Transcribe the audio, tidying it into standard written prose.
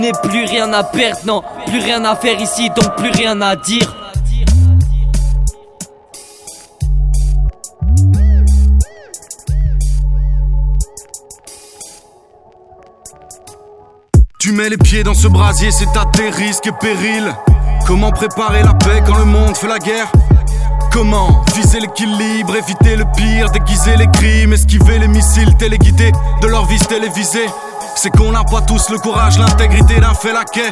N'est plus rien à perdre, non, plus rien à faire ici, donc plus rien à dire. Tu mets les pieds dans ce brasier, c'est à tes risques et périls. Comment préparer la paix quand le monde fait la guerre? Comment viser l'équilibre, éviter le pire, déguiser les crimes, esquiver les missiles téléguidés de leur vis télévisée? C'est qu'on n'a pas tous le courage, l'intégrité d'un fait laquais.